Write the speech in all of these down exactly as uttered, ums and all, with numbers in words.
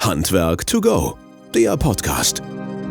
Handwerk to go, der Podcast.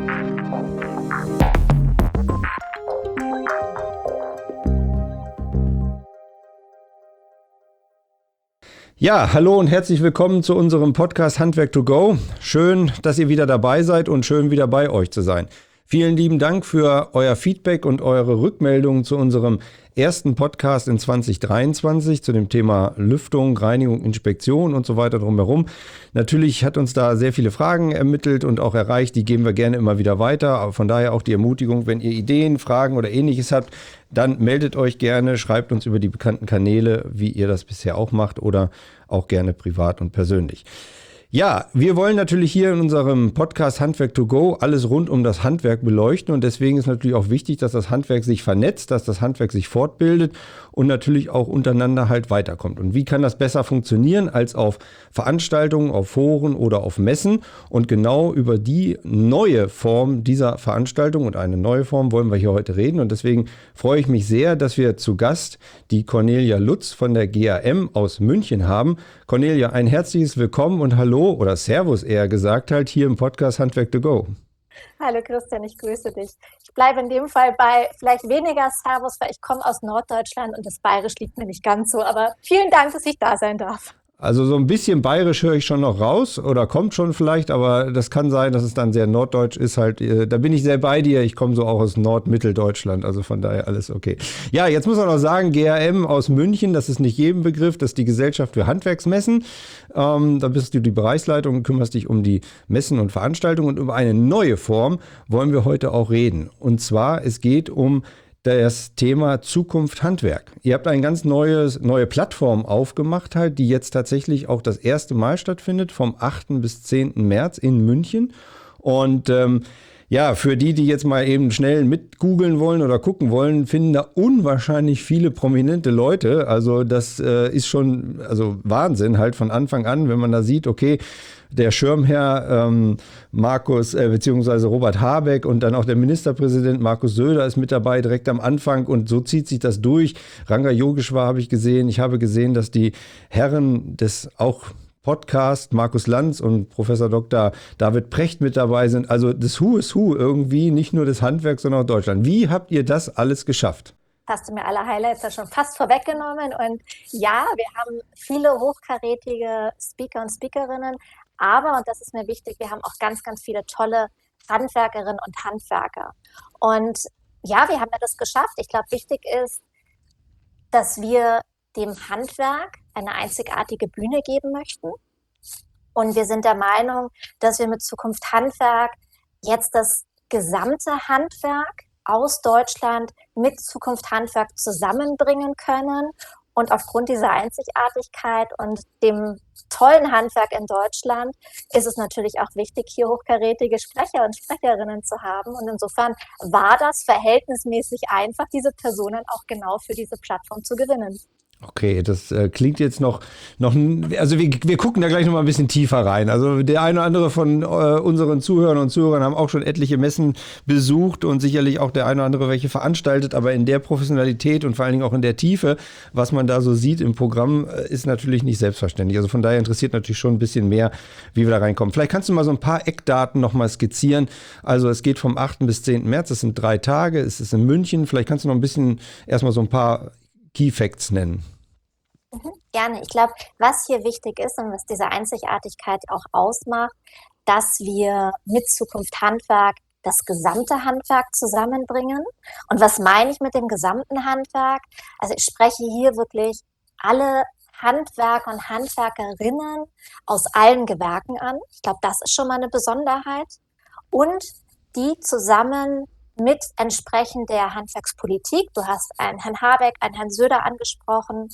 Ja, hallo und herzlich willkommen zu unserem Podcast Handwerk to go. Schön, dass ihr wieder dabei seid und schön wieder bei euch zu sein. Vielen lieben Dank für euer Feedback und eure Rückmeldungen zu unserem ersten Podcast in zwanzig dreiundzwanzig zu dem Thema Lüftung, Reinigung, Inspektion und so weiter drumherum. Natürlich hat uns da sehr viele Fragen ermittelt und auch erreicht, die geben wir gerne immer wieder weiter. Aber von daher auch die Ermutigung, wenn ihr Ideen, Fragen oder Ähnliches habt, dann meldet euch gerne, schreibt uns über die bekannten Kanäle, wie ihr das bisher auch macht oder auch gerne privat und persönlich. Ja, wir wollen natürlich hier in unserem Podcast Handwerk to go alles rund um das Handwerk beleuchten und deswegen ist natürlich auch wichtig, dass das Handwerk sich vernetzt, dass das Handwerk sich fortbildet und natürlich auch untereinander halt weiterkommt. Und wie kann das besser funktionieren als auf Veranstaltungen, auf Foren oder auf Messen? Und genau über die neue Form dieser Veranstaltung und eine neue Form wollen wir hier heute reden und deswegen freue ich mich sehr, dass wir zu Gast die Cornelia Lutz von der G A M aus München haben. Cornelia, ein herzliches Willkommen und Hallo oder Servus eher gesagt halt hier im Podcast Handwerk to go. Hallo Christian, ich grüße dich. Ich bleibe in dem Fall bei vielleicht weniger Servus, weil ich komme aus Norddeutschland und das Bayerisch liegt mir nicht ganz so, aber vielen Dank, dass ich da sein darf. Also so ein bisschen bayerisch höre ich schon noch raus oder kommt schon vielleicht, aber das kann sein, dass es dann sehr norddeutsch ist halt. Da bin ich sehr bei dir. Ich komme so auch aus Nordmitteldeutschland, also von daher alles okay. Ja, jetzt muss man noch sagen, G A M aus München, das ist nicht jedem Begriff, das ist die Gesellschaft für Handwerksmessen. Ähm, da bist du die Bereichsleitung und kümmerst dich um die Messen und Veranstaltungen und über eine neue Form wollen wir heute auch reden. Und zwar, es geht um das Thema Zukunft Handwerk. Ihr habt eine ganz neues, neue Plattform aufgemacht, halt, die jetzt tatsächlich auch das erste Mal stattfindet, vom achten bis zehnten März in München. Und ähm, ja, für die, die jetzt mal eben schnell mit googeln wollen oder gucken wollen, finden da unwahrscheinlich viele prominente Leute. Also das äh, ist schon also Wahnsinn halt von Anfang an, wenn man da sieht, okay, der Schirmherr ähm, Markus äh, beziehungsweise Robert Habeck und dann auch der Ministerpräsident Markus Söder ist mit dabei direkt am Anfang und so zieht sich das durch. Ranga Yogeshwar habe ich gesehen. Ich habe gesehen, dass die Herren des auch Podcast, Markus Lanz und Professor Doktor David Precht mit dabei sind. Also das Who is Who irgendwie, nicht nur des Handwerks, sondern auch Deutschland. Wie habt ihr das alles geschafft? Hast du mir alle Highlights ja schon fast vorweggenommen und ja, wir haben viele hochkarätige Speaker und Speakerinnen, aber, und das ist mir wichtig, wir haben auch ganz, ganz viele tolle Handwerkerinnen und Handwerker. Und ja, wir haben ja das geschafft. Ich glaube, wichtig ist, dass wir dem Handwerk eine einzigartige Bühne geben möchten. Und wir sind der Meinung, dass wir mit Zukunft Handwerk jetzt das gesamte Handwerk aus Deutschland mit Zukunft Handwerk zusammenbringen können. Und aufgrund dieser Einzigartigkeit und dem tollen Handwerk in Deutschland ist es natürlich auch wichtig, hier hochkarätige Sprecher und Sprecherinnen zu haben. Und insofern war das verhältnismäßig einfach, diese Personen auch genau für diese Plattform zu gewinnen. Okay, das äh, klingt jetzt noch, noch, also wir, wir gucken da gleich noch mal ein bisschen tiefer rein. Also der eine oder andere von äh, unseren Zuhörern und Zuhörern haben auch schon etliche Messen besucht und sicherlich auch der eine oder andere welche veranstaltet, aber in der Professionalität und vor allen Dingen auch in der Tiefe, was man da so sieht im Programm, äh, ist natürlich nicht selbstverständlich. Also von daher interessiert natürlich schon ein bisschen mehr, wie wir da reinkommen. Vielleicht kannst du mal so ein paar Eckdaten noch mal skizzieren. Also es geht vom achten bis zehnten März, das sind drei Tage, es ist in München. Vielleicht kannst du noch ein bisschen erstmal so ein paar Key Facts nennen. Mhm, gerne. Ich glaube, was hier wichtig ist und was diese Einzigartigkeit auch ausmacht, dass wir mit Zukunft Handwerk das gesamte Handwerk zusammenbringen. Und was meine ich mit dem gesamten Handwerk? Also ich spreche hier wirklich alle Handwerker und Handwerkerinnen aus allen Gewerken an. Ich glaube, das ist schon mal eine Besonderheit. Und die zusammen mit entsprechend der Handwerkspolitik, du hast einen Herrn Habeck, einen Herrn Söder angesprochen,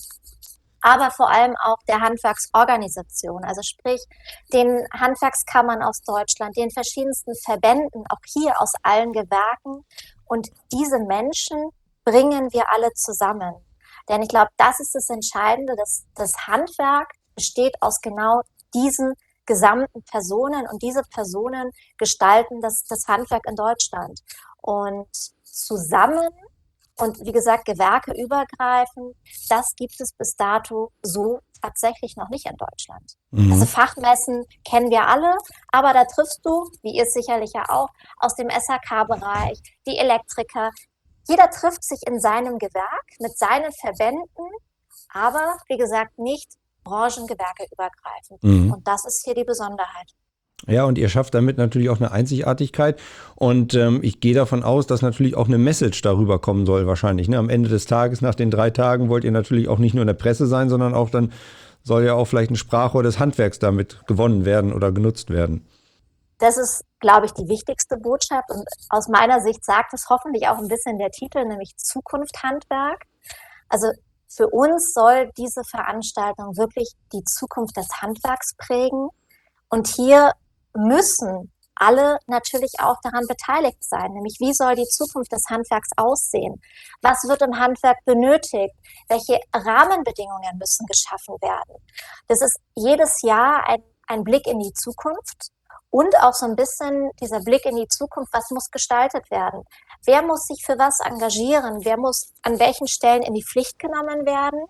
aber vor allem auch der Handwerksorganisation, also sprich den Handwerkskammern aus Deutschland, den verschiedensten Verbänden, auch hier aus allen Gewerken. Und diese Menschen bringen wir alle zusammen. Denn ich glaube, das ist das Entscheidende, dass das Handwerk besteht aus genau diesen gesamten Personen und diese Personen gestalten das, das Handwerk in Deutschland. Und zusammen und wie gesagt, gewerkeübergreifend, das gibt es bis dato so tatsächlich noch nicht in Deutschland. Mhm. Also Fachmessen kennen wir alle, aber da triffst du, wie ihr es sicherlich ja auch, aus dem S H K-Bereich, die Elektriker. Jeder trifft sich in seinem Gewerk mit seinen Verbänden, aber wie gesagt nicht branchengewerkeübergreifend. Mhm. Und das ist hier die Besonderheit. Ja, und ihr schafft damit natürlich auch eine Einzigartigkeit. Und ähm, ich gehe davon aus, dass natürlich auch eine Message darüber kommen soll wahrscheinlich. Ne? Am Ende des Tages, nach den drei Tagen, wollt ihr natürlich auch nicht nur in der Presse sein, sondern auch dann soll ja auch vielleicht ein Sprachrohr des Handwerks damit gewonnen werden oder genutzt werden. Das ist, glaube ich, die wichtigste Botschaft. Und aus meiner Sicht sagt es hoffentlich auch ein bisschen der Titel, nämlich Zukunft Handwerk. Also für uns soll diese Veranstaltung wirklich die Zukunft des Handwerks prägen. Und hier müssen alle natürlich auch daran beteiligt sein, nämlich wie soll die Zukunft des Handwerks aussehen? Was wird im Handwerk benötigt? Welche Rahmenbedingungen müssen geschaffen werden? Das ist jedes Jahr ein, ein Blick in die Zukunft und auch so ein bisschen dieser Blick in die Zukunft, was muss gestaltet werden? Wer muss sich für was engagieren? Wer muss an welchen Stellen in die Pflicht genommen werden?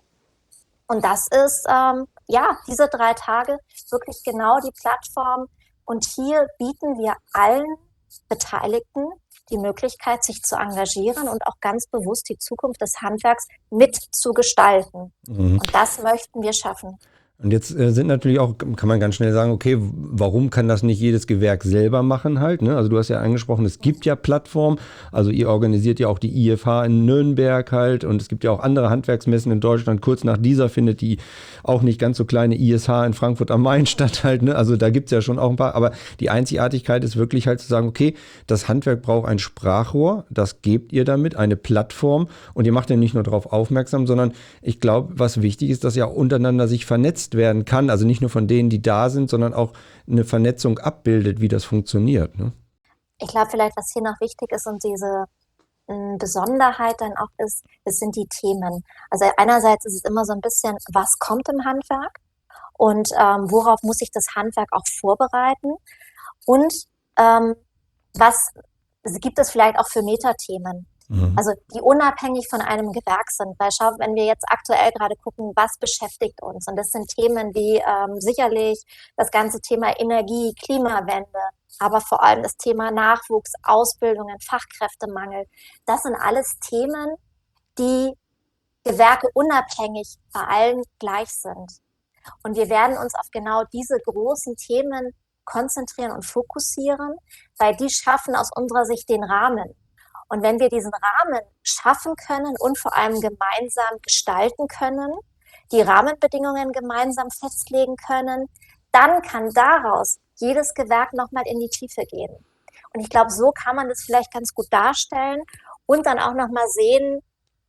Und das ist, ähm, ja, diese drei Tage wirklich genau die Plattform. Und hier bieten wir allen Beteiligten die Möglichkeit, sich zu engagieren und auch ganz bewusst die Zukunft des Handwerks mitzugestalten. Mhm. Und das möchten wir schaffen. Und jetzt äh, sind natürlich auch, kann man ganz schnell sagen, okay, warum kann das nicht jedes Gewerk selber machen halt? Ne? Also du hast ja angesprochen, es gibt ja Plattformen, also ihr organisiert ja auch die I F H in Nürnberg halt und es gibt ja auch andere Handwerksmessen in Deutschland. Kurz nach dieser findet die auch nicht ganz so kleine I S H in Frankfurt am Main statt halt. Ne? Also da gibt's ja schon auch ein paar, aber die Einzigartigkeit ist wirklich halt zu sagen, okay, das Handwerk braucht ein Sprachrohr, das gebt ihr damit, eine Plattform und ihr macht ja nicht nur darauf aufmerksam, sondern ich glaube, was wichtig ist, dass ja auch untereinander sich vernetzt werden kann, also nicht nur von denen, die da sind, sondern auch eine Vernetzung abbildet, wie das funktioniert. Ne? Ich glaube vielleicht, was hier noch wichtig ist und diese mh, Besonderheit dann auch ist, das sind die Themen. Also einerseits ist es immer so ein bisschen, was kommt im Handwerk und ähm, worauf muss sich das Handwerk auch vorbereiten und ähm, was gibt es vielleicht auch für Metathemen. Mhm. Also die unabhängig von einem Gewerk sind. Weil schau, wenn wir jetzt aktuell gerade gucken, was beschäftigt uns? Und das sind Themen wie ähm, sicherlich das ganze Thema Energie, Klimawende, aber vor allem das Thema Nachwuchs, Ausbildungen, Fachkräftemangel. Das sind alles Themen, die Gewerke unabhängig bei allen gleich sind. Und wir werden uns auf genau diese großen Themen konzentrieren und fokussieren, weil die schaffen aus unserer Sicht den Rahmen. Und wenn wir diesen Rahmen schaffen können und vor allem gemeinsam gestalten können, die Rahmenbedingungen gemeinsam festlegen können, dann kann daraus jedes Gewerk nochmal in die Tiefe gehen. Und ich glaube, so kann man das vielleicht ganz gut darstellen und dann auch nochmal sehen,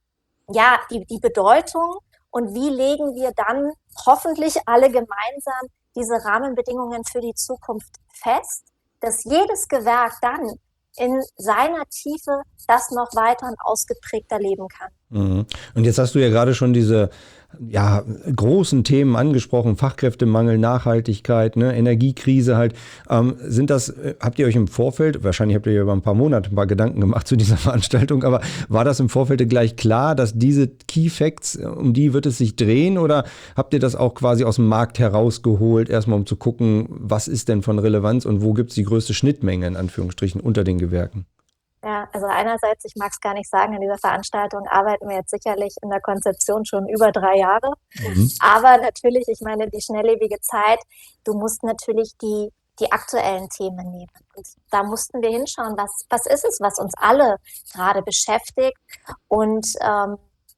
ja, die, die Bedeutung und wie legen wir dann hoffentlich alle gemeinsam diese Rahmenbedingungen für die Zukunft fest, dass jedes Gewerk dann in seiner Tiefe das noch weiter und ausgeprägter leben kann. Mhm. Und jetzt hast du ja gerade schon diese ja, großen Themen angesprochen, Fachkräftemangel, Nachhaltigkeit, ne, Energiekrise halt. Ähm, sind das, habt ihr euch im Vorfeld, wahrscheinlich habt ihr ja über ein paar Monate ein paar Gedanken gemacht zu dieser Veranstaltung, aber war das im Vorfeld gleich klar, dass diese Key Facts, um die wird es sich drehen oder habt ihr das auch quasi aus dem Markt herausgeholt, erstmal um zu gucken, was ist denn von Relevanz und wo gibt es die größte Schnittmenge in Anführungsstrichen unter den Gewerken? Ja, also einerseits, ich mag es gar nicht sagen, in dieser Veranstaltung arbeiten wir jetzt sicherlich in der Konzeption schon über drei Jahre. Mhm. Aber natürlich, ich meine, die schnelllebige Zeit, du musst natürlich die, die aktuellen Themen nehmen. Und da mussten wir hinschauen, was, was ist es, was uns alle gerade beschäftigt. Und ähm,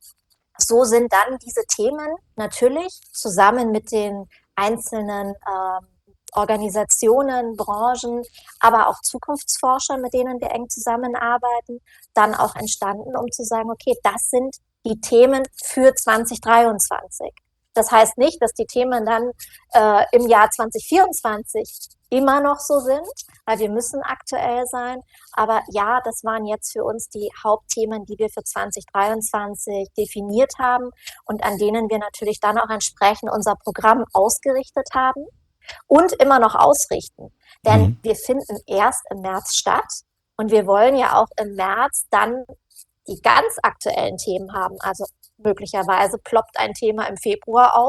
so sind dann diese Themen natürlich zusammen mit den einzelnen ähm, Organisationen, Branchen, aber auch Zukunftsforscher, mit denen wir eng zusammenarbeiten, dann auch entstanden, um zu sagen, okay, das sind die Themen für zwanzig dreiundzwanzig. Das heißt nicht, dass die Themen dann äh, im Jahr zwanzig vierundzwanzig immer noch so sind, weil wir müssen aktuell sein. Aber ja, das waren jetzt für uns die Hauptthemen, die wir für zwanzig dreiundzwanzig definiert haben und an denen wir natürlich dann auch entsprechend unser Programm ausgerichtet haben. Und immer noch ausrichten. Denn Mhm. wir finden erst im März statt und wir wollen ja auch im März dann die ganz aktuellen Themen haben. Also möglicherweise ploppt ein Thema im Februar auf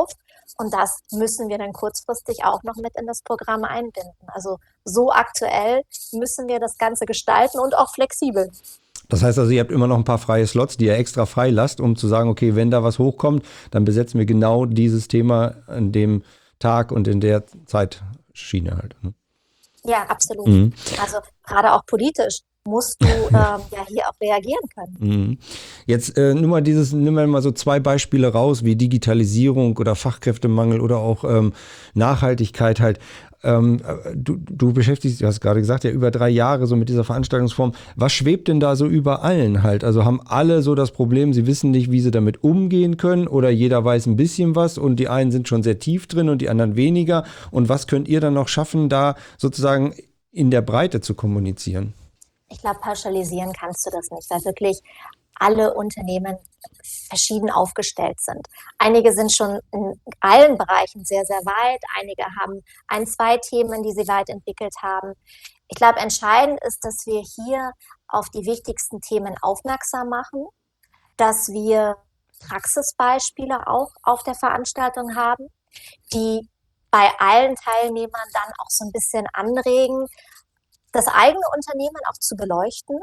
Und das müssen wir dann kurzfristig auch noch mit in das Programm einbinden. Also so aktuell müssen wir das Ganze gestalten und auch flexibel. Das heißt also, ihr habt immer noch ein paar freie Slots, die ihr extra frei lasst, um zu sagen, okay, wenn da was hochkommt, dann besetzen wir genau dieses Thema an dem Tag und in der Zeitschiene halt. Ne? Ja, absolut. Mhm. Also gerade auch politisch musst du ähm, ja hier auch reagieren können. Mhm. Jetzt äh, nimm mal dieses, nimm mal so zwei Beispiele raus, wie Digitalisierung oder Fachkräftemangel oder auch ähm, Nachhaltigkeit halt. Ähm, du, du beschäftigst, du hast gerade gesagt, ja über drei Jahre so mit dieser Veranstaltungsform. Was schwebt denn da so über allen halt? Also haben alle so das Problem, sie wissen nicht, wie sie damit umgehen können oder jeder weiß ein bisschen was und die einen sind schon sehr tief drin und die anderen weniger. Und was könnt ihr dann noch schaffen, da sozusagen in der Breite zu kommunizieren? Ich glaube, pauschalisieren kannst du das nicht, weil wirklich alle Unternehmen verschieden aufgestellt sind. Einige sind schon in allen Bereichen sehr, sehr weit. Einige haben ein, zwei Themen, die sie weit entwickelt haben. Ich glaube, entscheidend ist, dass wir hier auf die wichtigsten Themen aufmerksam machen, dass wir Praxisbeispiele auch auf der Veranstaltung haben, die bei allen Teilnehmern dann auch so ein bisschen anregen, das eigene Unternehmen auch zu beleuchten,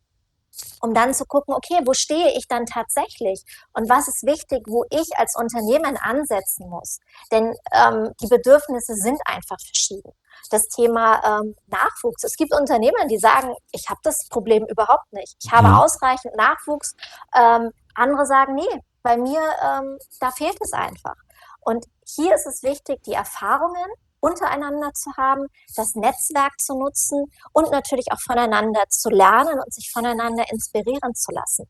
um dann zu gucken, okay, wo stehe ich dann tatsächlich und was ist wichtig, wo ich als Unternehmen ansetzen muss. Denn ähm, die Bedürfnisse sind einfach verschieden. Das Thema ähm, Nachwuchs. Es gibt Unternehmen, die sagen, ich habe das Problem überhaupt nicht. Ich habe Mhm. ausreichend Nachwuchs. Ähm, andere sagen, nee, bei mir, ähm, da fehlt es einfach. Und hier ist es wichtig, die Erfahrungen untereinander zu haben, das Netzwerk zu nutzen und natürlich auch voneinander zu lernen und sich voneinander inspirieren zu lassen.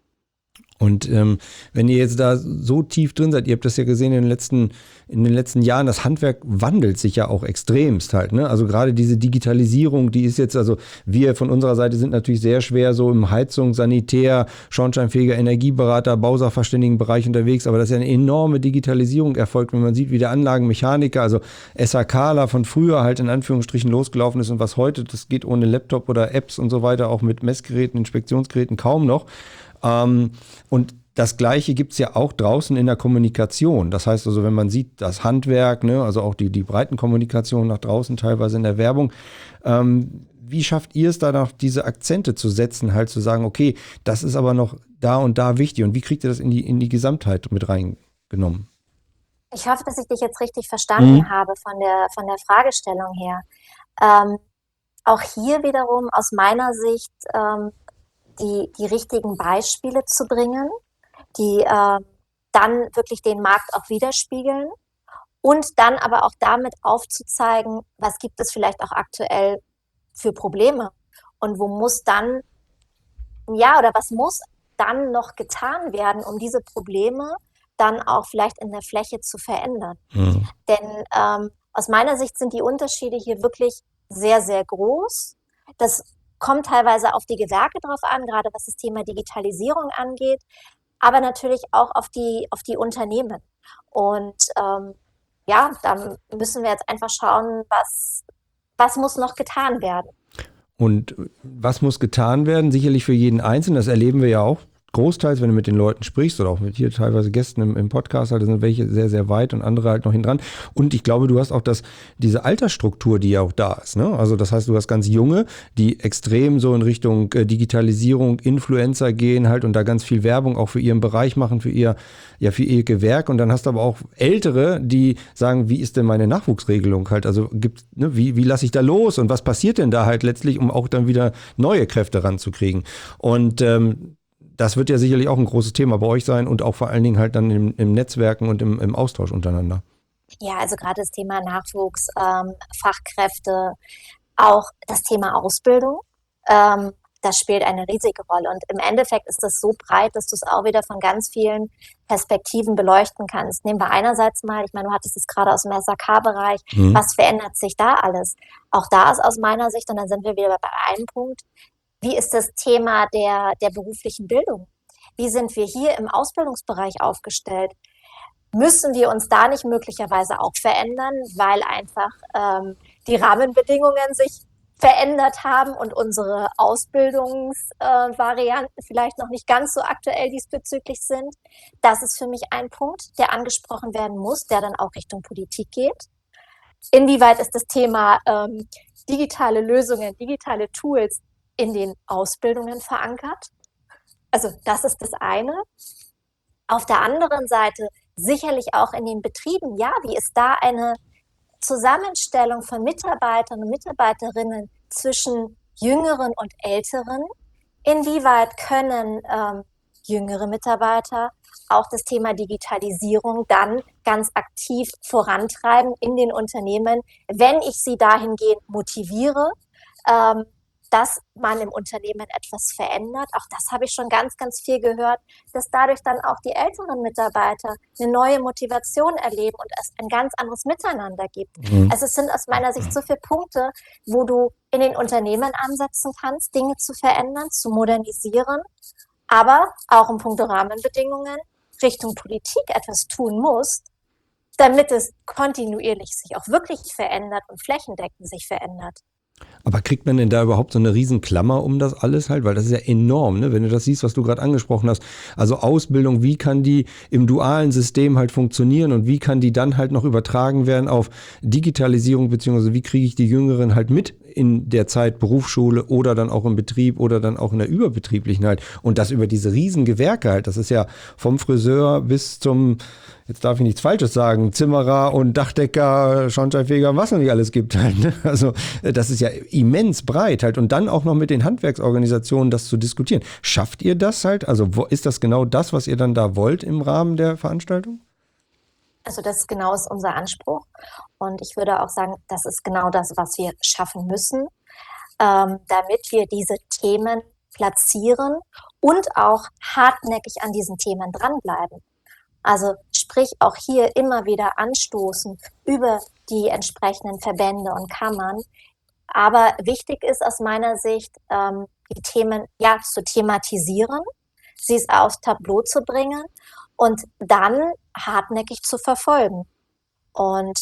Und ähm, wenn ihr jetzt da so tief drin seid, ihr habt das ja gesehen in den letzten, in den letzten Jahren, das Handwerk wandelt sich ja auch extremst halt. Ne? Also gerade diese Digitalisierung, die ist jetzt, also wir von unserer Seite sind natürlich sehr schwer so im Heizung, Sanitär, Schornsteinfeger, Energieberater, Bausachverständigenbereich unterwegs, aber das ist ja eine enorme Digitalisierung erfolgt, wenn man sieht, wie der Anlagenmechaniker, also SAKler von früher halt in Anführungsstrichen losgelaufen ist und was heute, das geht ohne Laptop oder Apps und so weiter, auch mit Messgeräten, Inspektionsgeräten kaum noch. Ähm, und das Gleiche gibt es ja auch draußen in der Kommunikation. Das heißt also, wenn man sieht, das Handwerk, ne, also auch die, die Breitenkommunikation nach draußen, teilweise in der Werbung, ähm, wie schafft ihr es da noch, diese Akzente zu setzen, halt zu sagen, okay, das ist aber noch da und da wichtig und wie kriegt ihr das in die, in die Gesamtheit mit reingenommen? Ich hoffe, dass ich dich jetzt richtig verstanden Mhm. habe von der, von der Fragestellung her. Ähm, auch hier wiederum aus meiner Sicht ähm, die, die richtigen Beispiele zu bringen, die äh, dann wirklich den Markt auch widerspiegeln und dann aber auch damit aufzuzeigen, was gibt es vielleicht auch aktuell für Probleme und wo muss dann, ja, oder was muss dann noch getan werden, um diese Probleme dann auch vielleicht in der Fläche zu verändern. Mhm. Denn ähm, aus meiner Sicht sind die Unterschiede hier wirklich sehr, sehr groß. Das kommt teilweise auf die Gewerke drauf an, gerade was das Thema Digitalisierung angeht, aber natürlich auch auf die, auf die Unternehmen. Und ähm, ja, dann müssen wir jetzt einfach schauen, was, was muss noch getan werden. Und was muss getan werden? Sicherlich für jeden Einzelnen, das erleben wir ja auch großteils, wenn du mit den Leuten sprichst oder auch mit hier teilweise Gästen im, im Podcast, halt, da sind welche sehr, sehr weit und andere halt noch hin dran. Und ich glaube, du hast auch das, diese Altersstruktur, die ja auch da ist. Ne? Also das heißt, du hast ganz Junge, die extrem so in Richtung äh, Digitalisierung, Influencer gehen halt und da ganz viel Werbung auch für ihren Bereich machen, für ihr, ja, für ihr Gewerk. Und dann hast du aber auch Ältere, die sagen, wie ist denn meine Nachwuchsregelung halt? Also gibt, ne, wie, wie lasse ich da los und was passiert denn da halt letztlich, um auch dann wieder neue Kräfte ranzukriegen? Und ähm, das wird ja sicherlich auch ein großes Thema bei euch sein und auch vor allen Dingen halt dann im, im Netzwerken und im, im Austausch untereinander. Ja, also gerade das Thema Nachwuchs, ähm, Fachkräfte, auch das Thema Ausbildung, ähm, das spielt eine riesige Rolle. Und im Endeffekt ist das so breit, dass du es auch wieder von ganz vielen Perspektiven beleuchten kannst. Nehmen wir einerseits mal, ich meine, du hattest es gerade aus dem S A K-Bereich, Mhm. was verändert sich da alles? Auch da ist aus meiner Sicht, und dann sind wir wieder bei einem Punkt, wie ist das Thema der, der beruflichen Bildung? Wie sind wir hier im Ausbildungsbereich aufgestellt? Müssen wir uns da nicht möglicherweise auch verändern, weil einfach ähm, die Rahmenbedingungen sich verändert haben und unsere Ausbildungsvarianten äh, vielleicht noch nicht ganz so aktuell diesbezüglich sind. Das ist für mich ein Punkt, der angesprochen werden muss, der dann auch Richtung Politik geht. Inwieweit ist das Thema ähm, digitale Lösungen, digitale Tools in den Ausbildungen verankert? Also das ist das eine. Auf der anderen Seite sicherlich auch in den Betrieben, ja, wie ist da eine Zusammenstellung von Mitarbeitern und Mitarbeiterinnen zwischen Jüngeren und Älteren? Inwieweit können ähm, jüngere Mitarbeiter auch das Thema Digitalisierung dann ganz aktiv vorantreiben in den Unternehmen, wenn ich sie dahingehend motiviere, ähm, dass man im Unternehmen etwas verändert? Auch das habe ich schon ganz, ganz viel gehört, dass dadurch dann auch die älteren Mitarbeiter eine neue Motivation erleben und es ein ganz anderes Miteinander gibt. Mhm. Also es sind aus meiner Sicht so viele Punkte, wo du in den Unternehmen ansetzen kannst, Dinge zu verändern, zu modernisieren, aber auch in puncto Rahmenbedingungen Richtung Politik etwas tun musst, damit es kontinuierlich sich auch wirklich verändert und flächendeckend sich verändert. Aber kriegt man denn da überhaupt so eine riesen Klammer um das alles halt? Weil das ist ja enorm, ne? Wenn du das siehst, was du gerade angesprochen hast. Also Ausbildung, wie kann die im dualen System halt funktionieren und wie kann die dann halt noch übertragen werden auf Digitalisierung, beziehungsweise wie kriege ich die Jüngeren halt mit in der Zeit Berufsschule oder dann auch im Betrieb oder dann auch in der überbetrieblichen halt. Und das über diese riesen Gewerke halt. Das ist ja vom Friseur bis zum, jetzt darf ich nichts Falsches sagen, Zimmerer und Dachdecker, Schornsteinfeger, was noch nicht alles gibt halt. Ne? Also das ist ja immens breit halt. Und dann auch noch mit den Handwerksorganisationen das zu diskutieren. Schafft ihr das halt? Also wo, ist das genau das, was ihr dann da wollt im Rahmen der Veranstaltung? Also das ist genau ist unser Anspruch. Und ich würde auch sagen, das ist genau das, was wir schaffen müssen, ähm, damit wir diese Themen platzieren und auch hartnäckig an diesen Themen dranbleiben. Also sprich auch hier immer wieder anstoßen über die entsprechenden Verbände und Kammern. Aber wichtig ist aus meiner Sicht, ähm, die Themen ja zu thematisieren, sie es aufs Tableau zu bringen und dann hartnäckig zu verfolgen. Und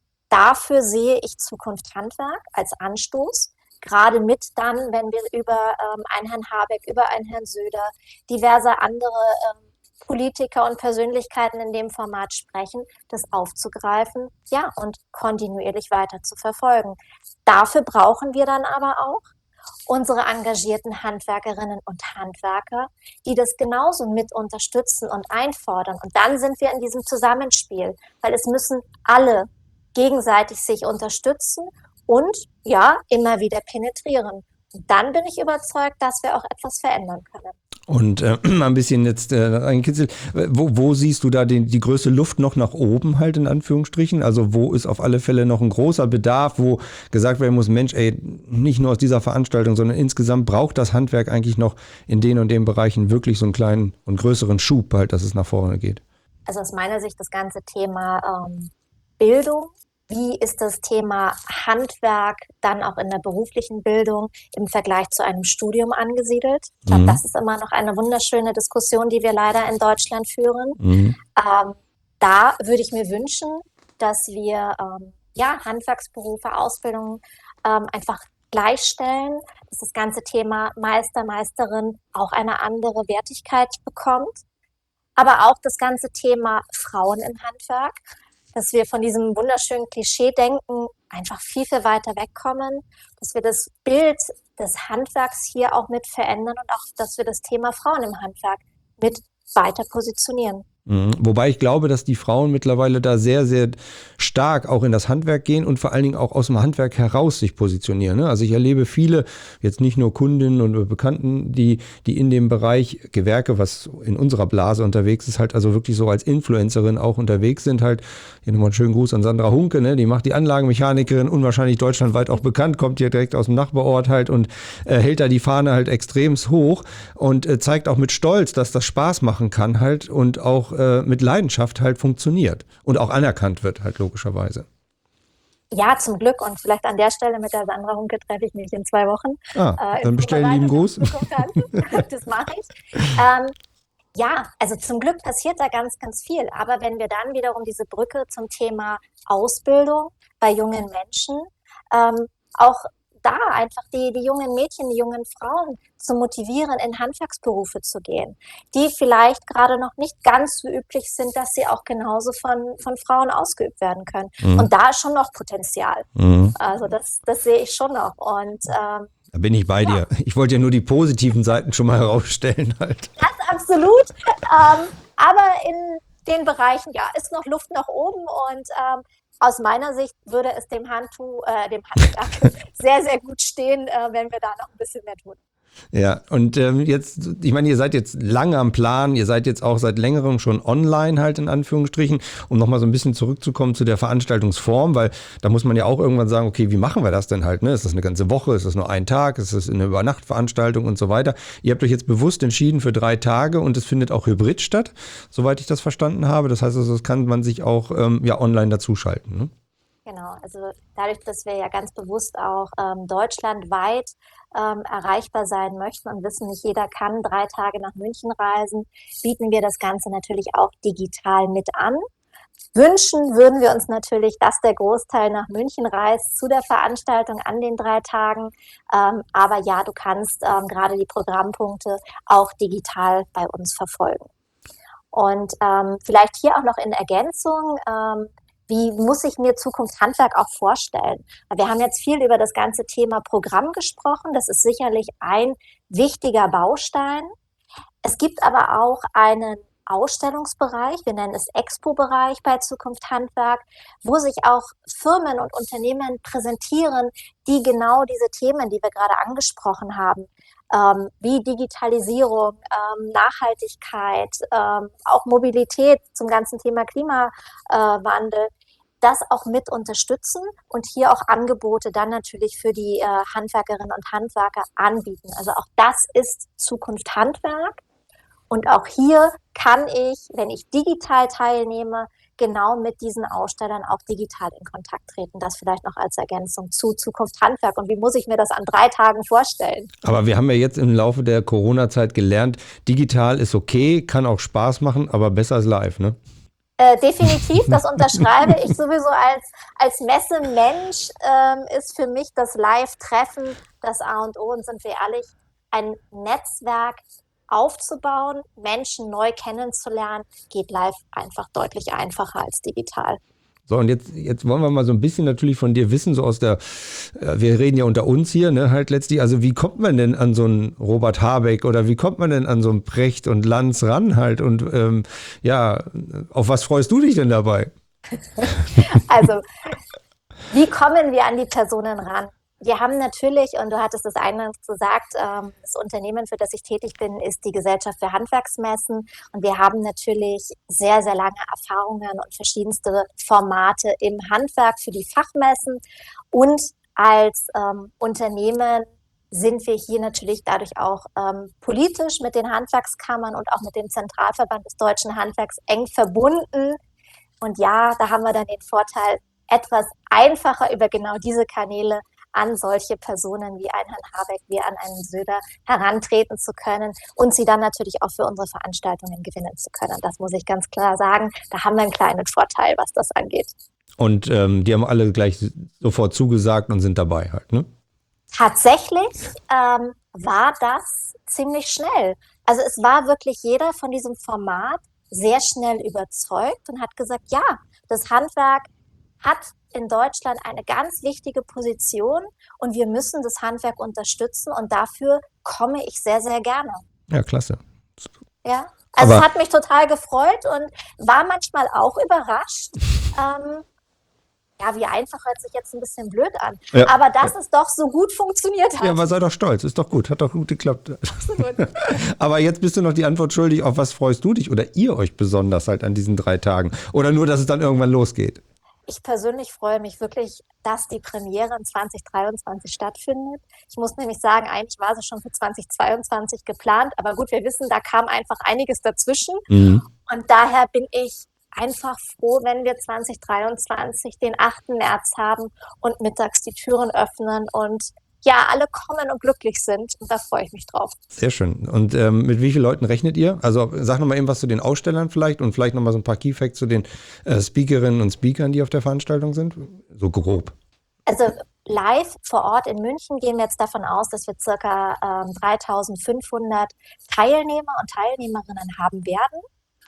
dafür sehe ich Zukunft Handwerk als Anstoß, gerade mit dann, wenn wir über ähm, einen Herrn Habeck, über einen Herrn Söder, diverse andere ähm, Politiker und Persönlichkeiten in dem Format sprechen, das aufzugreifen, ja, und kontinuierlich weiter zu verfolgen. Dafür brauchen wir dann aber auch unsere engagierten Handwerkerinnen und Handwerker, die das genauso mit unterstützen und einfordern. Und dann sind wir in diesem Zusammenspiel, weil es müssen alle gegenseitig sich unterstützen und ja, immer wieder penetrieren. Und dann bin ich überzeugt, dass wir auch etwas verändern können. Und äh, ein bisschen jetzt äh, reinkitzelt, wo, wo siehst du da den, die größte Luft noch nach oben halt in Anführungsstrichen? Also wo ist auf alle Fälle noch ein großer Bedarf, wo gesagt werden muss, Mensch, ey, nicht nur aus dieser Veranstaltung, sondern insgesamt braucht das Handwerk eigentlich noch in den und den Bereichen wirklich so einen kleinen und größeren Schub halt, dass es nach vorne geht? Also aus meiner Sicht das ganze Thema ähm, Bildung. Wie ist das Thema Handwerk dann auch in der beruflichen Bildung im Vergleich zu einem Studium angesiedelt? Ich glaube, mhm. das ist immer noch eine wunderschöne Diskussion, die wir leider in Deutschland führen. Mhm. Ähm, da würde ich mir wünschen, dass wir ähm, ja, Handwerksberufe, Ausbildungen ähm, einfach gleichstellen, dass das ganze Thema Meister, Meisterin auch eine andere Wertigkeit bekommt. Aber auch das ganze Thema Frauen im Handwerk, dass wir von diesem wunderschönen Klischee-Denken einfach viel, viel weiter wegkommen, dass wir das Bild des Handwerks hier auch mit verändern und auch, dass wir das Thema Frauen im Handwerk mit weiter positionieren. Mhm. Wobei ich glaube, dass die Frauen mittlerweile da sehr, sehr stark auch in das Handwerk gehen und vor allen Dingen auch aus dem Handwerk heraus sich positionieren. Ne? Also ich erlebe viele, jetzt nicht nur Kundinnen und Bekannten, die, die in dem Bereich Gewerke, was in unserer Blase unterwegs ist, halt also wirklich so als Influencerin auch unterwegs sind. Halt, hier nochmal einen schönen Gruß an Sandra Hunke, ne? Die macht die Anlagenmechanikerin, unwahrscheinlich deutschlandweit auch bekannt, kommt hier direkt aus dem Nachbarort halt und äh, hält da die Fahne halt extremst hoch und äh, zeigt auch mit Stolz, dass das Spaß machen kann halt und auch mit Leidenschaft halt funktioniert und auch anerkannt wird halt logischerweise. Ja, zum Glück und vielleicht an der Stelle mit der Sandra Hunke treffe ich mich in zwei Wochen. Ah, äh, dann bestellen lieben Gruß. Das mache ich. Ähm, ja, also zum Glück passiert da ganz, ganz viel. Aber wenn wir dann wiederum diese Brücke zum Thema Ausbildung bei jungen Menschen ähm, auch da einfach die, die jungen Mädchen, die jungen Frauen zu motivieren, in Handwerksberufe zu gehen, die vielleicht gerade noch nicht ganz so üblich sind, dass sie auch genauso von, von Frauen ausgeübt werden können. Mhm. Und da ist schon noch Potenzial. Mhm. Also das, das sehe ich schon noch. Und ähm, Da bin ich bei Ja. dir. Ich wollte ja nur die positiven Seiten schon mal herausstellen halt. das absolut. ähm, aber in den Bereichen, ja, ist noch Luft nach oben und ähm, aus meiner Sicht würde es dem Handtuch, äh, dem Handwerk sehr, sehr gut stehen, äh, wenn wir da noch ein bisschen mehr tun. Ja, und ähm, jetzt, ich meine, ihr seid jetzt lange am Plan, ihr seid jetzt auch seit längerem schon online halt in Anführungsstrichen, um nochmal so ein bisschen zurückzukommen zu der Veranstaltungsform, weil da muss man ja auch irgendwann sagen, okay, wie machen wir das denn halt, ne? Ist das eine ganze Woche, ist das nur ein Tag, ist das eine Übernachtveranstaltung und so weiter. Ihr habt euch jetzt bewusst entschieden für drei Tage und es findet auch hybrid statt, soweit ich das verstanden habe. Das heißt also, das kann man sich auch ähm, ja online dazuschalten, ne? Genau, also dadurch, dass wir ja ganz bewusst auch ähm, deutschlandweit ähm, erreichbar sein möchten und wissen, nicht jeder kann drei Tage nach München reisen, bieten wir das Ganze natürlich auch digital mit an. Wünschen würden wir uns natürlich, dass der Großteil nach München reist zu der Veranstaltung an den drei Tagen. Ähm, aber ja, du kannst ähm, gerade die Programmpunkte auch digital bei uns verfolgen. Und ähm, vielleicht hier auch noch in Ergänzung, ähm, wie muss ich mir Zukunft Handwerk auch vorstellen? Wir haben jetzt viel über das ganze Thema Programm gesprochen. Das ist sicherlich ein wichtiger Baustein. Es gibt aber auch einen Ausstellungsbereich, wir nennen es Expo-Bereich bei Zukunft Handwerk, wo sich auch Firmen und Unternehmen präsentieren, die genau diese Themen, die wir gerade angesprochen haben, ähm, wie Digitalisierung, ähm, Nachhaltigkeit, ähm, auch Mobilität zum ganzen Thema Klimawandel, das auch mit unterstützen und hier auch Angebote dann natürlich für die äh, Handwerkerinnen und Handwerker anbieten. Also auch das ist Zukunft Handwerk. Und auch hier kann ich, wenn ich digital teilnehme, genau mit diesen Ausstellern auch digital in Kontakt treten. Das vielleicht noch als Ergänzung zu Zukunft Handwerk. Und wie muss ich mir das an drei Tagen vorstellen? Aber wir haben ja jetzt im Laufe der Corona-Zeit gelernt, digital ist okay, kann auch Spaß machen, aber besser als live, ne? Äh, definitiv, das unterschreibe ich sowieso als, als Messemensch, ähm, ist für mich das Live-Treffen das A und O. Und sind wir ehrlich, ein Netzwerk aufzubauen, Menschen neu kennenzulernen, geht live einfach deutlich einfacher als digital. So, und jetzt, jetzt wollen wir mal so ein bisschen natürlich von dir wissen, so aus der, äh, wir reden ja unter uns hier, ne, halt letztlich, also wie kommt man denn an so einen Robert Habeck oder wie kommt man denn an so einen Precht und Lanz ran halt und ähm, ja, auf was freust du dich denn dabei? Also, wie kommen wir an die Personen ran? Wir haben natürlich, und du hattest es eingangs gesagt, ähm, das Unternehmen, für das ich tätig bin, ist die Gesellschaft für Handwerksmessen. Und wir haben natürlich sehr, sehr lange Erfahrungen und verschiedenste Formate im Handwerk für die Fachmessen. Und als ähm, Unternehmen sind wir hier natürlich dadurch auch ähm, politisch mit den Handwerkskammern und auch mit dem Zentralverband des Deutschen Handwerks eng verbunden. Und ja, da haben wir dann den Vorteil, etwas einfacher über genau diese Kanäle an solche Personen wie einen Herrn Habeck, wie an einen Söder herantreten zu können und sie dann natürlich auch für unsere Veranstaltungen gewinnen zu können. Das muss ich ganz klar sagen. Da haben wir einen kleinen Vorteil, was das angeht. Und ähm, die haben alle gleich sofort zugesagt und sind dabei halt, ne? Tatsächlich ähm, war das ziemlich schnell. Also es war wirklich jeder von diesem Format sehr schnell überzeugt und hat gesagt, ja, das Handwerk hat in Deutschland eine ganz wichtige Position und wir müssen das Handwerk unterstützen und dafür komme ich sehr, sehr gerne. Ja, klasse. Ja, also Aber es hat mich total gefreut und war manchmal auch überrascht. Ähm, ja, wie einfach hört sich jetzt ein bisschen blöd an, Ja. aber dass es doch so gut funktioniert hat. Ja, aber sei doch stolz, ist doch gut, hat doch gut geklappt. Absolut. Aber jetzt bist du noch die Antwort schuldig, auf was freust du dich oder ihr euch besonders halt an diesen drei Tagen? Oder nur, dass es dann irgendwann losgeht? Ich persönlich freue mich wirklich, dass die Premiere in zwanzig dreiundzwanzig stattfindet. Ich muss nämlich sagen, eigentlich war sie schon für zwanzig zweiundzwanzig geplant, aber gut, wir wissen, da kam einfach einiges dazwischen. Mhm. Und daher bin ich einfach froh, wenn wir zwanzig dreiundzwanzig den achten März haben und mittags die Türen öffnen und ja, alle kommen und glücklich sind. Und da freue ich mich drauf. Sehr schön. Und ähm, mit wie vielen Leuten rechnet ihr? Also sag nochmal eben was zu den Ausstellern vielleicht und vielleicht nochmal so ein paar Keyfacts zu den äh, Speakerinnen und Speakern, die auf der Veranstaltung sind. So grob. Also live vor Ort in München gehen wir jetzt davon aus, dass wir circa ähm, dreitausendfünfhundert Teilnehmer und Teilnehmerinnen haben werden.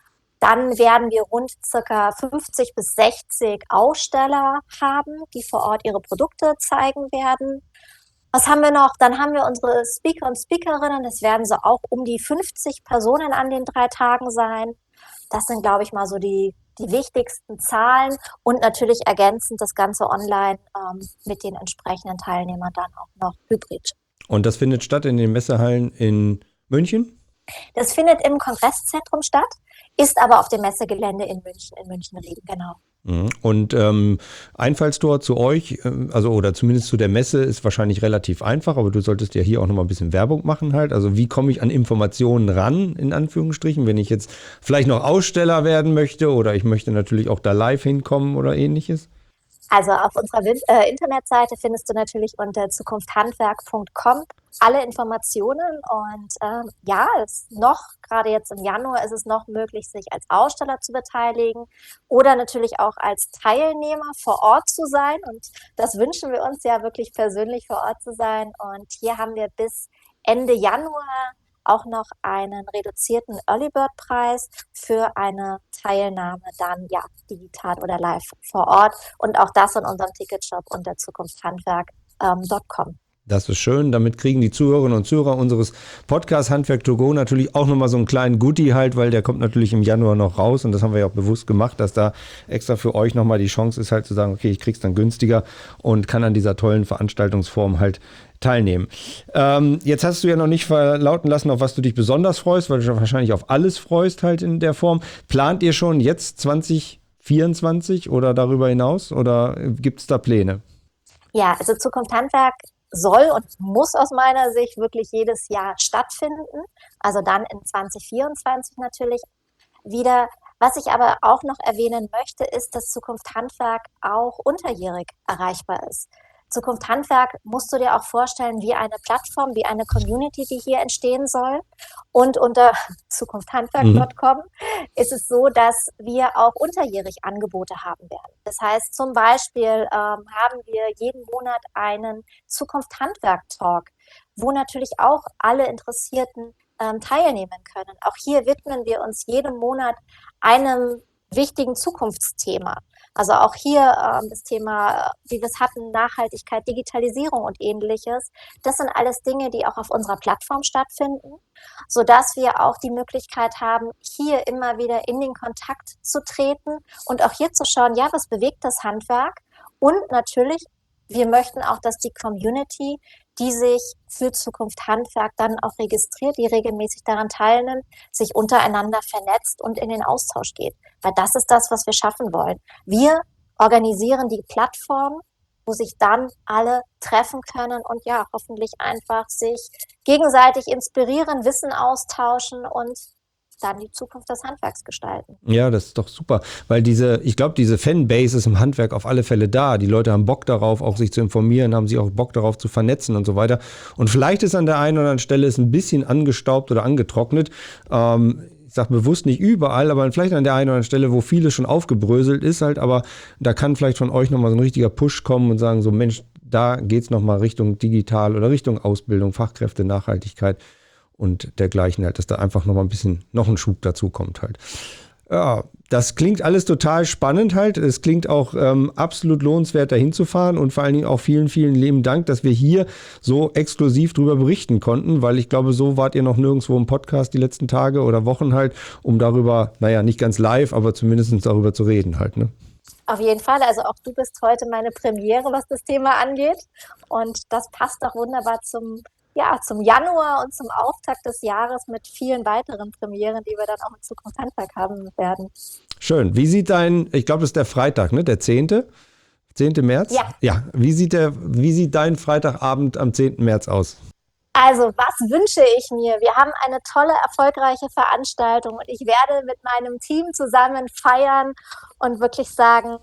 Dann werden wir rund circa fünfzig bis sechzig Aussteller haben, die vor Ort ihre Produkte zeigen werden. Was haben wir noch? Dann haben wir unsere Speaker und Speakerinnen. Das werden so auch um die fünfzig Personen an den drei Tagen sein. Das sind, glaube ich, mal so die, die wichtigsten Zahlen und natürlich ergänzend das Ganze online ähm, mit den entsprechenden Teilnehmern dann auch noch hybrid. Und das findet statt in den Messehallen in München? Das findet im Kongresszentrum statt, ist aber auf dem Messegelände in München, in München-Rieden, genau. Und ähm, Einfallstor zu euch, also oder zumindest zu der Messe, ist wahrscheinlich relativ einfach, aber du solltest ja hier auch nochmal ein bisschen Werbung machen halt. Also wie komme ich an Informationen ran, in Anführungsstrichen, wenn ich jetzt vielleicht noch Aussteller werden möchte oder ich möchte natürlich auch da live hinkommen oder ähnliches? Also auf unserer Win- äh, Internetseite findest du natürlich unter zukunfthandwerk punkt com alle Informationen und ähm, ja, es ist noch, gerade jetzt im Januar ist es noch möglich, sich als Aussteller zu beteiligen oder natürlich auch als Teilnehmer vor Ort zu sein und das wünschen wir uns ja wirklich persönlich vor Ort zu sein und hier haben wir bis Ende Januar auch noch einen reduzierten Early Bird Preis für eine Teilnahme dann ja digital oder live vor Ort und auch das in unserem Ticketshop unter zukunfthandwerk punkt com. Das ist schön. Damit kriegen die Zuhörerinnen und Zuhörer unseres Podcasts Handwerk to go natürlich auch nochmal so einen kleinen Goodie halt, weil der kommt natürlich im Januar noch raus und das haben wir ja auch bewusst gemacht, dass da extra für euch nochmal die Chance ist halt zu sagen, okay, ich krieg's dann günstiger und kann an dieser tollen Veranstaltungsform halt teilnehmen. Ähm, jetzt hast du ja noch nicht verlauten lassen, auf was du dich besonders freust, weil du schon wahrscheinlich auf alles freust halt in der Form. Plant ihr schon jetzt zwanzig vierundzwanzig oder darüber hinaus oder gibt es da Pläne? Ja, also Zukunft Handwerk soll und muss aus meiner Sicht wirklich jedes Jahr stattfinden. Also dann in zwanzig vierundzwanzig natürlich wieder. Was ich aber auch noch erwähnen möchte, ist, dass Zukunft Handwerk auch unterjährig erreichbar ist. Zukunft Handwerk musst du dir auch vorstellen wie eine Plattform, wie eine Community, die hier entstehen soll. Und unter zukunfthandwerk punkt com mhm. ist es so, dass wir auch unterjährig Angebote haben werden. Das heißt, zum Beispiel ähm, haben wir jeden Monat einen Zukunft Handwerk Talk, wo natürlich auch alle Interessierten ähm, teilnehmen können. Auch hier widmen wir uns jeden Monat einem wichtigen Zukunftsthema. Also auch hier ähm, das Thema, wie wir es hatten, Nachhaltigkeit, Digitalisierung und ähnliches. Das sind alles Dinge, die auch auf unserer Plattform stattfinden, sodass wir auch die Möglichkeit haben, hier immer wieder in den Kontakt zu treten und auch hier zu schauen, ja, was bewegt das Handwerk? Und natürlich, wir möchten auch, dass die Community, die sich für Zukunft Handwerk dann auch registriert, die regelmäßig daran teilnimmt, sich untereinander vernetzt und in den Austausch geht. Weil das ist das, was wir schaffen wollen. Wir organisieren die Plattform, wo sich dann alle treffen können und ja, hoffentlich einfach sich gegenseitig inspirieren, Wissen austauschen und dann die Zukunft des Handwerks gestalten. Ja, das ist doch super, weil diese, ich glaube, diese Fanbase ist im Handwerk auf alle Fälle da. Die Leute haben Bock darauf, auch sich zu informieren, haben sich auch Bock darauf zu vernetzen und so weiter. Und vielleicht ist an der einen oder anderen Stelle es ein bisschen angestaubt oder angetrocknet. Ähm, ich sage bewusst nicht überall, aber vielleicht an der einen oder anderen Stelle, wo vieles schon aufgebröselt ist halt, aber da kann vielleicht von euch nochmal so ein richtiger Push kommen und sagen so, Mensch, da geht es nochmal Richtung digital oder Richtung Ausbildung, Fachkräfte, Nachhaltigkeit und dergleichen halt, dass da einfach nochmal ein bisschen, noch ein Schub dazu kommt halt. Ja, das klingt alles total spannend halt. Es klingt auch ähm, absolut lohnenswert, da hinzufahren und vor allen Dingen auch vielen, vielen lieben Dank, dass wir hier so exklusiv drüber berichten konnten, weil ich glaube, so wart ihr noch nirgendwo im Podcast die letzten Tage oder Wochen halt, um darüber, naja, nicht ganz live, aber zumindest darüber zu reden halt, ne? Auf jeden Fall, also auch du bist heute meine Premiere, was das Thema angeht und das passt auch wunderbar zum Ja, zum Januar und zum Auftakt des Jahres mit vielen weiteren Premieren, die wir dann auch in Zukunft Handwerk haben werden. Schön. Wie sieht dein, ich glaube, das ist der Freitag, ne? Der zehnte zehnte März? Ja. Ja. Wie sieht der, wie sieht dein Freitagabend am zehnten März aus? Also, was wünsche ich mir? Wir haben eine tolle, erfolgreiche Veranstaltung und ich werde mit meinem Team zusammen feiern und wirklich sagen,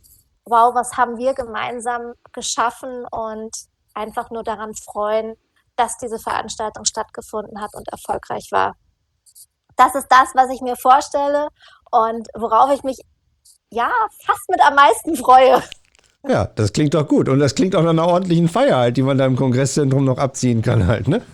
wow, was haben wir gemeinsam geschaffen und einfach nur daran freuen, dass diese Veranstaltung stattgefunden hat und erfolgreich war. Das ist das, was ich mir vorstelle und worauf ich mich ja fast mit am meisten freue. Ja, das klingt doch gut. Und das klingt auch nach einer ordentlichen Feier halt, die man da im Kongresszentrum noch abziehen kann halt, ne?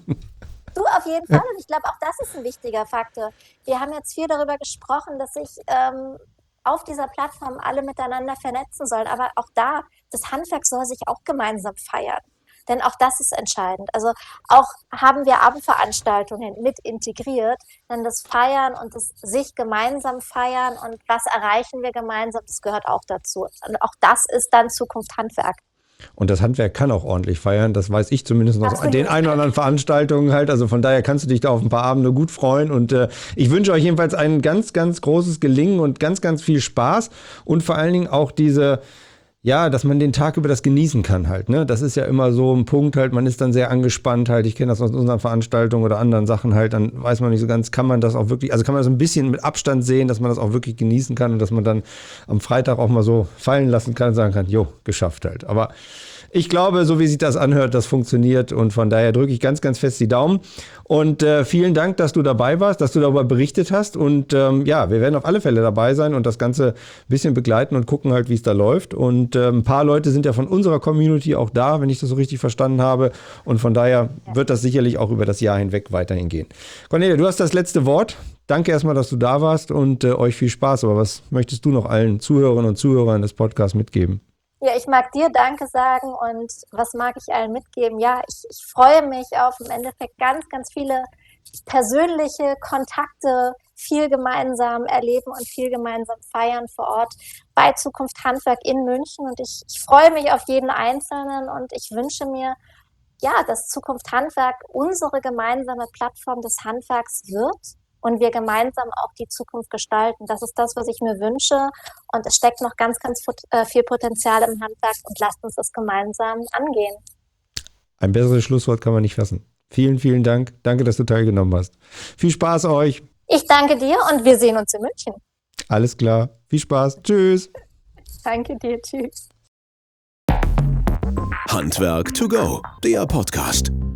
Du, auf jeden Fall. Und ich glaube, auch das ist ein wichtiger Faktor. Wir haben jetzt viel darüber gesprochen, dass sich ähm, auf dieser Plattform alle miteinander vernetzen sollen. Aber auch da, das Handwerk soll sich auch gemeinsam feiern. Denn auch das ist entscheidend. Also auch haben wir Abendveranstaltungen mit integriert, denn das Feiern und das sich gemeinsam feiern und was erreichen wir gemeinsam, das gehört auch dazu. Und auch das ist dann Zukunft Handwerk. Und das Handwerk kann auch ordentlich feiern, das weiß ich zumindest noch an Absolut. den ein oder anderen Veranstaltungen halt. Also von daher kannst du dich da auf ein paar Abende gut freuen. Und äh, ich wünsche euch jedenfalls ein ganz, ganz großes Gelingen und ganz, ganz viel Spaß. Und vor allen Dingen auch diese, ja, dass man den Tag über das genießen kann halt. Ne? Das ist ja immer so ein Punkt halt, man ist dann sehr angespannt halt. Ich kenne das aus unseren Veranstaltungen oder anderen Sachen halt. Dann weiß man nicht so ganz, kann man das auch wirklich, also kann man das ein bisschen mit Abstand sehen, dass man das auch wirklich genießen kann und dass man dann am Freitag auch mal so fallen lassen kann und sagen kann, jo, geschafft halt. Aber ich glaube, so wie sich das anhört, das funktioniert und von daher drücke ich ganz, ganz fest die Daumen und äh, vielen Dank, dass du dabei warst, dass du darüber berichtet hast und ähm, ja, wir werden auf alle Fälle dabei sein und das Ganze ein bisschen begleiten und gucken halt, wie es da läuft und äh, ein paar Leute sind ja von unserer Community auch da, wenn ich das so richtig verstanden habe und von daher wird das sicherlich auch über das Jahr hinweg weiterhin gehen. Cornelia, du hast das letzte Wort. Danke erstmal, dass du da warst und äh, euch viel Spaß, aber was möchtest du noch allen Zuhörerinnen und Zuhörern des Podcasts mitgeben? Ja, ich mag dir Danke sagen und was mag ich allen mitgeben? Ja, ich, ich freue mich auf im Endeffekt ganz, ganz viele persönliche Kontakte, viel gemeinsam erleben und viel gemeinsam feiern vor Ort bei Zukunft Handwerk in München. Und ich, ich freue mich auf jeden Einzelnen und ich wünsche mir, ja, dass Zukunft Handwerk unsere gemeinsame Plattform des Handwerks wird. Und wir gemeinsam auch die Zukunft gestalten. Das ist das, was ich mir wünsche. Und es steckt noch ganz, ganz viel Potenzial im Handwerk. Und lasst uns das gemeinsam angehen. Ein besseres Schlusswort kann man nicht fassen. Vielen, vielen Dank. Danke, dass du teilgenommen hast. Viel Spaß euch. Ich danke dir und wir sehen uns in München. Alles klar. Viel Spaß. Tschüss. Danke dir. Tschüss. Handwerk to go, der Podcast.